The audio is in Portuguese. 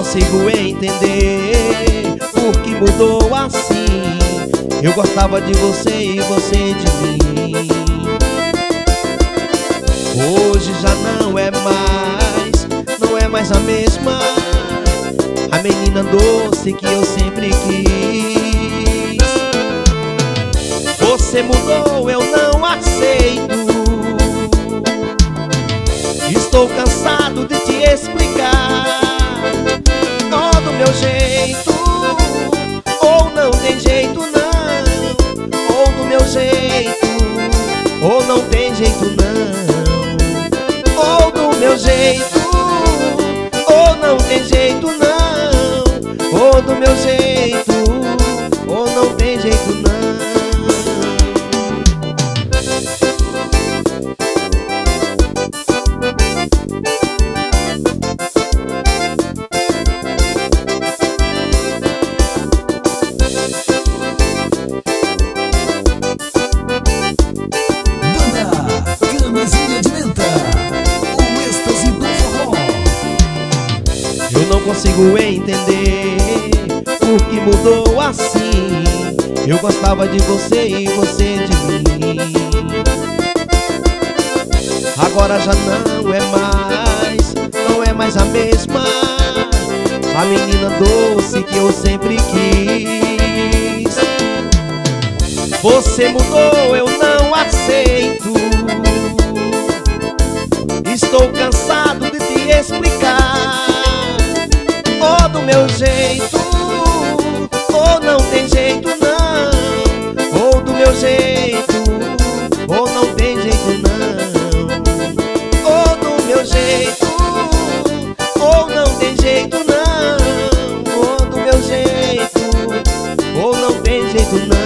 consigo entender por que mudou assim. Eu gostava de você e você de mim. Hoje já não é mais a mesma, a menina doce que eu sempre quis. Você mudou, eu não aceito. Estou cansado de te explicar. Ó, do meu jeito, ou não tem jeito não. Ou do meu jeito, ou não tem jeito não. Ou do meu jeito, ou não tem jeito não. Ou do meu jeito, ou não tem jeito não. Eu não consigo entender por que mudou assim. Eu gostava de você e você de mim. Agora já não é mais a mesma, a menina doce que eu sempre quis. Você mudou, eu não aceito. Estou cansado de te explicar. Ou do meu jeito, ou não tem jeito não. Ou do meu jeito, ou não tem jeito não. Ou do meu jeito, ou não tem jeito não. Ou do meu jeito, ou não tem jeito não.